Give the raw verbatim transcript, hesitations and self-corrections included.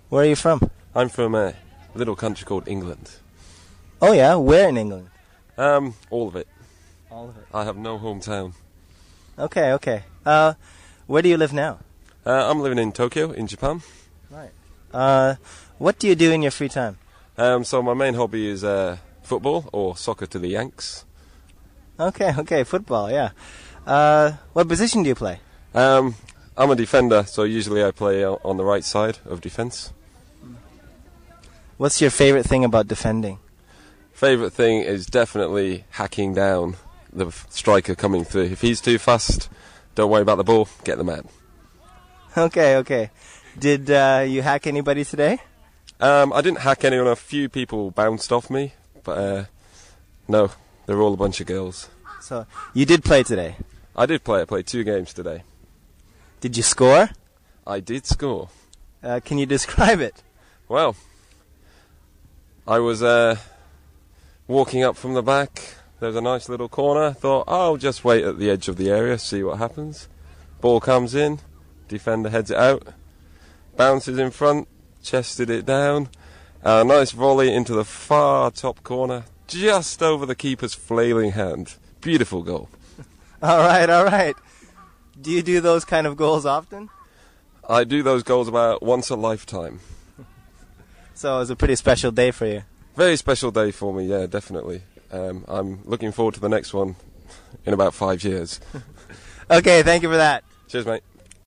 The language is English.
Where are you from? I'm from a little country called England. Oh yeah, where in England? Um, all of it. All of it. I have no hometown. Okay, okay. Uh, where do you live now? Uh, I'm living in Tokyo, in Japan. Right. Uh, what do you do in your free time? Um, so my main hobby is uh, football, or soccer to the Yanks. Okay, okay, football, yeah. Uh, what position do you play? Um, I'm a defender, so usually I play on the right side of defence. What's your favorite thing about defending? Favourite thing is definitely hacking down the f- striker coming through. If he's too fast, don't worry about the ball, get the man. Okay, okay. Did uh, you hack anybody today? Um, I didn't hack anyone. A few people bounced off me, but uh, no, they're all a bunch of girls. So you did play today? I did play. I played two games today. Did you score? I did score. Uh, can you describe it? Well, I was uh, walking up from the back. There was a nice little corner. Thought, oh, I'll just wait at the edge of the area, see what happens. Ball comes in, defender heads it out, bounces in front, chested it down. A nice volley into the far top corner, just over the keeper's flailing hand. Beautiful goal. All right, all right. Do you do those kind of goals often? I do those goals about once a lifetime. So it was a pretty special day for you. Very special day for me, yeah, definitely. Um, I'm looking forward to the next one in about five years. Okay, thank you for that. Cheers, mate.